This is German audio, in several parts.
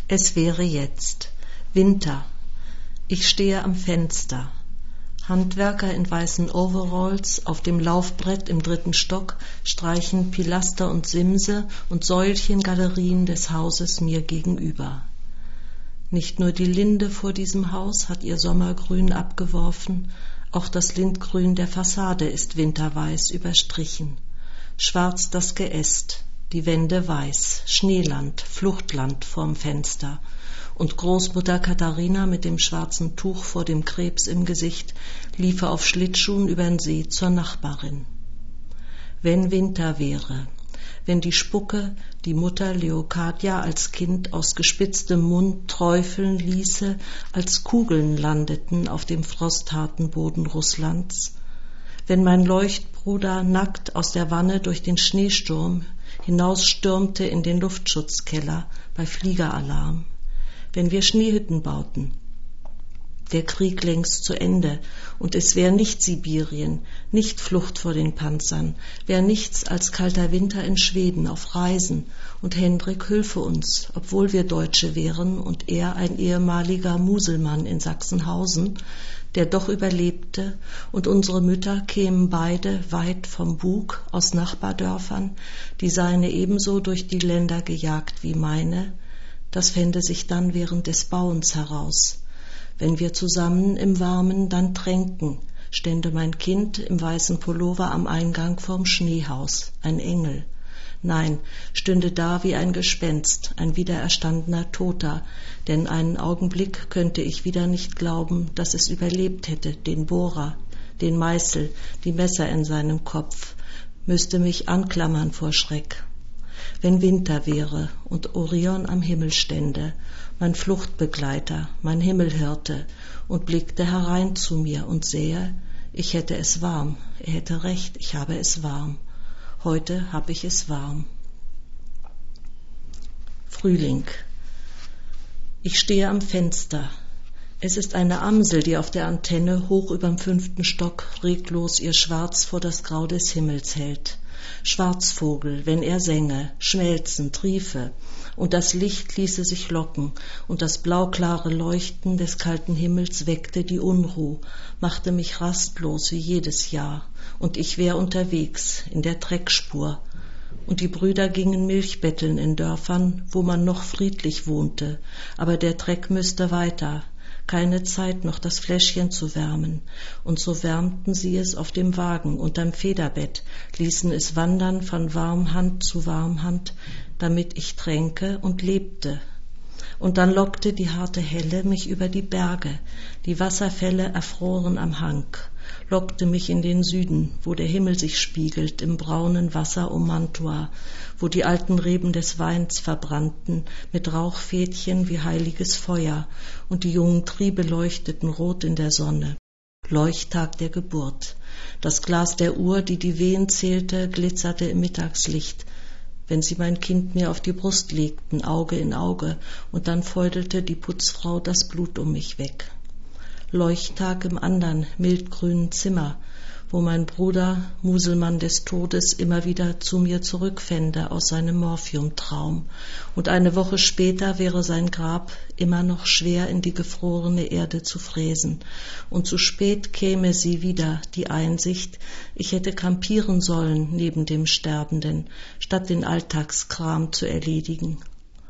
Es wäre jetzt Winter. Ich stehe am Fenster. Handwerker in weißen Overalls auf dem Laufbrett im 3. Stock streichen Pilaster und Simse und Säulchengalerien des Hauses mir gegenüber. Nicht nur die Linde vor diesem Haus hat ihr Sommergrün abgeworfen, auch das Lindgrün der Fassade ist winterweiß überstrichen. Schwarz das Geäst, die Wände weiß, Schneeland, Fluchtland vorm Fenster. Und Großmutter Katharina mit dem schwarzen Tuch vor dem Krebs im Gesicht liefe auf Schlittschuhen übern See zur Nachbarin. Wenn Winter wäre, wenn die Spucke die Mutter Leocadia als Kind aus gespitztem Mund träufeln ließe, als Kugeln landeten auf dem frostharten Boden Russlands, wenn mein Leuchtbruder nackt aus der Wanne durch den Schneesturm hinausstürmte in den Luftschutzkeller bei Fliegeralarm, wenn wir Schneehütten bauten. Der Krieg längst zu Ende, und es wär nicht Sibirien, nicht Flucht vor den Panzern, wär nichts als kalter Winter in Schweden auf Reisen, und Hendrik hülfe uns, obwohl wir Deutsche wären und er ein ehemaliger Muselmann in Sachsenhausen, der doch überlebte, und unsere Mütter kämen beide weit vom Bug aus Nachbardörfern, die seine ebenso durch die Länder gejagt wie meine. Das fände sich dann während des Bauens heraus. Wenn wir zusammen im Warmen dann tränken, stände mein Kind im weißen Pullover am Eingang vorm Schneehaus, ein Engel. Nein, stünde da wie ein Gespenst, ein wiedererstandener Toter, denn einen Augenblick könnte ich wieder nicht glauben, dass es überlebt hätte, den Bohrer, den Meißel, die Messer in seinem Kopf, müsste mich anklammern vor Schreck. Wenn Winter wäre und Orion am Himmel stände, mein Fluchtbegleiter, mein Himmelhirte, und blickte herein zu mir und sähe, ich hätte es warm, er hätte recht, ich habe es warm. Heute hab ich es warm. Frühling. Ich stehe am Fenster. Es ist eine Amsel, die auf der Antenne hoch überm 5. Stock reglos ihr Schwarz vor das Grau des Himmels hält. Schwarzvogel, wenn er sänge, schmelzend riefe, und das Licht ließe sich locken, und das blauklare Leuchten des kalten Himmels weckte die Unruh, machte mich rastlos wie jedes Jahr, und ich wär unterwegs in der Treckspur, und die Brüder gingen Milch betteln in Dörfern, wo man noch friedlich wohnte, aber der Treck müsste weiter, keine Zeit noch das Fläschchen zu wärmen, und so wärmten sie es auf dem Wagen unterm Federbett, ließen es wandern von Warmhand zu Warmhand, damit ich tränke und lebte. Und dann lockte die harte Helle mich über die Berge, die Wasserfälle erfroren am Hang, lockte mich in den Süden, wo der Himmel sich spiegelt im braunen Wasser um Mantua, wo die alten Reben des Weins verbrannten mit Rauchfädchen wie heiliges Feuer, und die jungen Triebe leuchteten rot in der Sonne. Leuchttag der Geburt. Das Glas der Uhr, die die Wehen zählte, glitzerte im Mittagslicht, wenn sie mein Kind mir auf die Brust legten, Auge in Auge, und dann feudelte die Putzfrau das Blut um mich weg. Leuchttag im andern, mildgrünen Zimmer, wo mein Bruder, Muselmann des Todes, immer wieder zu mir zurückfände aus seinem Morphiumtraum, und eine Woche später wäre sein Grab immer noch schwer in die gefrorene Erde zu fräsen, und zu spät käme sie wieder, die Einsicht, ich hätte kampieren sollen neben dem Sterbenden, statt den Alltagskram zu erledigen.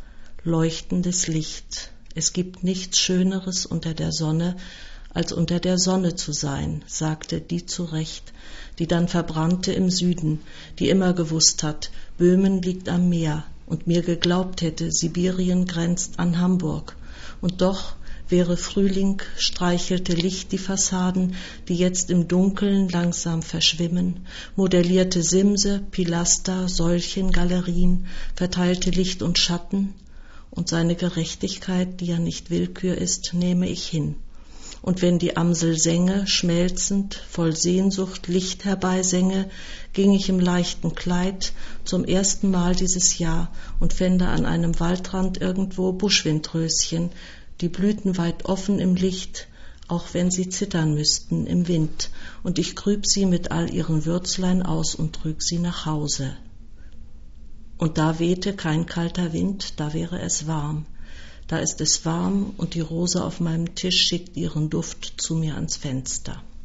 Leuchtendes Licht. Es gibt nichts Schöneres unter der Sonne, als unter der Sonne zu sein, sagte die zurecht, die dann verbrannte im Süden, die immer gewusst hat, Böhmen liegt am Meer, und mir geglaubt hätte, Sibirien grenzt an Hamburg. Und doch wäre Frühling, streichelte Licht die Fassaden, die jetzt im Dunkeln langsam verschwimmen, modellierte Simse, Pilaster, Säulchengalerien, verteilte Licht und Schatten, und seine Gerechtigkeit, die ja nicht Willkür ist, nehme ich hin. Und wenn die Amsel sänge, schmelzend, voll Sehnsucht Licht herbeisänge, ging ich im leichten Kleid zum ersten Mal dieses Jahr und fände an einem Waldrand irgendwo Buschwindröschen, die Blüten weit offen im Licht, auch wenn sie zittern müssten im Wind, und ich grüb sie mit all ihren Würzlein aus und trüg sie nach Hause. Und da wehte kein kalter Wind, da wäre es warm. Da ist es warm und die Rose auf meinem Tisch schickt ihren Duft zu mir ans Fenster.